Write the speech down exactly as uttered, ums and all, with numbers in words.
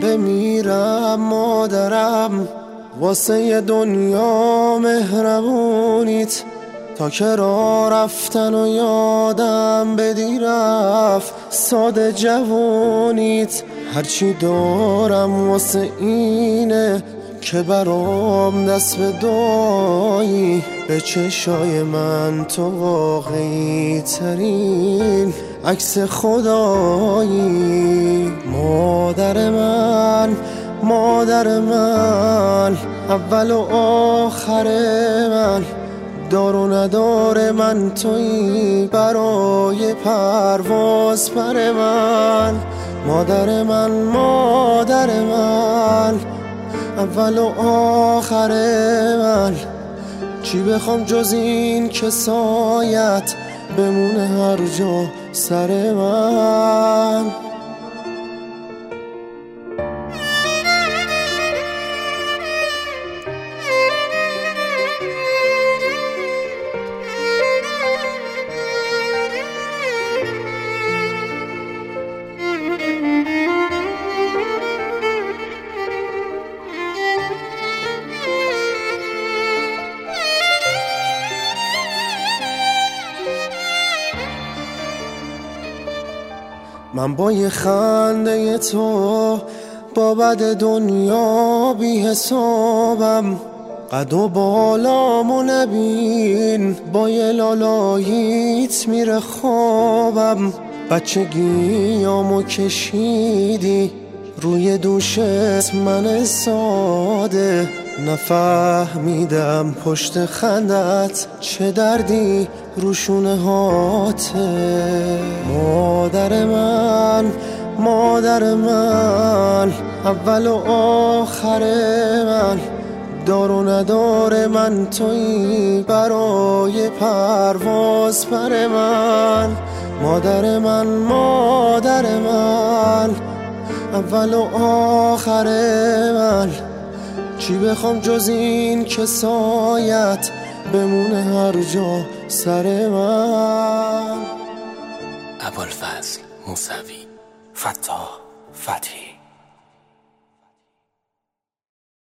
بمیرم مادرم واسه دنیا مهربونیت، تا که راه رفتن و یادم بدی رفت ساده جوونیت. هرچی دارم واسه اینه که برام دست به دعایی، به چشای من تو واقعی ترین عکس خدایی. مادر من، مادر من، اول و آخر من، دار و ندار من تویی، برای پرواز پر من. مادر من، مادر من، اول و آخر من، چی بخوام جز این که سایت بمونه هر جا سر من. من با یه خنده تو با بد دنیا بی حسابم، قد و بالامو نبین با یه لالاییت میره خوابم. بچگیامو کشیدی روی دوشت من ساده، نفهمیدم پشت خندت چه دردی روشونه هاته. مادر من، مادر من، اول و آخر من، دار و ندار من تویی، برای پرواز پر من. مادر من، مادر من، اول و آخر من، چی بخوام جز این که سایت بمونه هر جا سر من. ابوالفضل موسوی، فتاح فتحی.